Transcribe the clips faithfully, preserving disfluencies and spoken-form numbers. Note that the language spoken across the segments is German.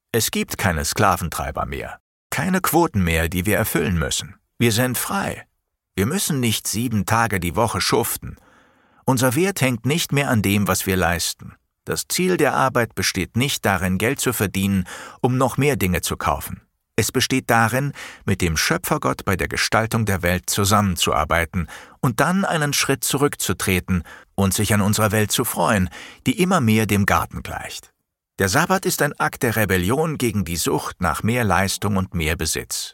Es gibt keine Sklaventreiber mehr, keine Quoten mehr, die wir erfüllen müssen. Wir sind frei. Wir müssen nicht sieben Tage die Woche schuften. Unser Wert hängt nicht mehr an dem, was wir leisten. Das Ziel der Arbeit besteht nicht darin, Geld zu verdienen, um noch mehr Dinge zu kaufen. Es besteht darin, mit dem Schöpfergott bei der Gestaltung der Welt zusammenzuarbeiten und dann einen Schritt zurückzutreten und sich an unserer Welt zu freuen, die immer mehr dem Garten gleicht. Der Sabbat ist ein Akt der Rebellion gegen die Sucht nach mehr Leistung und mehr Besitz.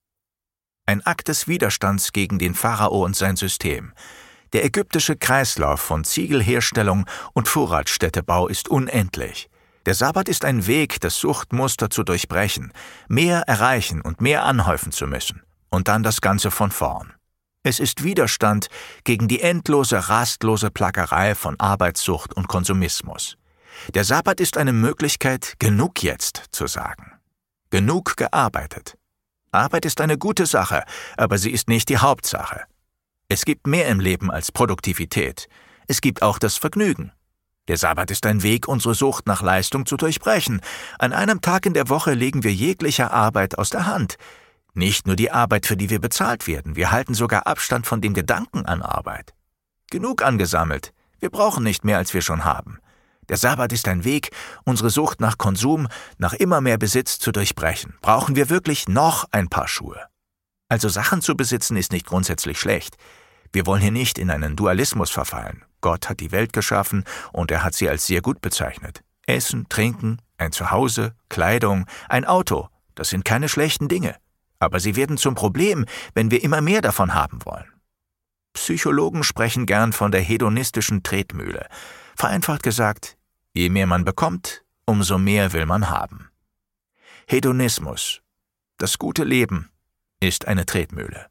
Ein Akt des Widerstands gegen den Pharao und sein System. Der ägyptische Kreislauf von Ziegelherstellung und Vorratsstättebau ist unendlich. Der Sabbat ist ein Weg, das Suchtmuster zu durchbrechen, mehr erreichen und mehr anhäufen zu müssen. Und dann das Ganze von vorn. Es ist Widerstand gegen die endlose, rastlose Plackerei von Arbeitssucht und Konsumismus. Der Sabbat ist eine Möglichkeit, genug jetzt zu sagen. Genug gearbeitet. Arbeit ist eine gute Sache, aber sie ist nicht die Hauptsache. Es gibt mehr im Leben als Produktivität. Es gibt auch das Vergnügen. Der Sabbat ist ein Weg, unsere Sucht nach Leistung zu durchbrechen. An einem Tag in der Woche legen wir jegliche Arbeit aus der Hand. Nicht nur die Arbeit, für die wir bezahlt werden. Wir halten sogar Abstand von dem Gedanken an Arbeit. Genug angesammelt. Wir brauchen nicht mehr, als wir schon haben. Der Sabbat ist ein Weg, unsere Sucht nach Konsum, nach immer mehr Besitz zu durchbrechen. Brauchen wir wirklich noch ein Paar Schuhe? Also Sachen zu besitzen ist nicht grundsätzlich schlecht. Wir wollen hier nicht in einen Dualismus verfallen. Gott hat die Welt geschaffen und er hat sie als sehr gut bezeichnet. Essen, Trinken, ein Zuhause, Kleidung, ein Auto, das sind keine schlechten Dinge. Aber sie werden zum Problem, wenn wir immer mehr davon haben wollen. Psychologen sprechen gern von der hedonistischen Tretmühle. Vereinfacht gesagt, je mehr man bekommt, umso mehr will man haben. Hedonismus, das gute Leben, ist eine Tretmühle.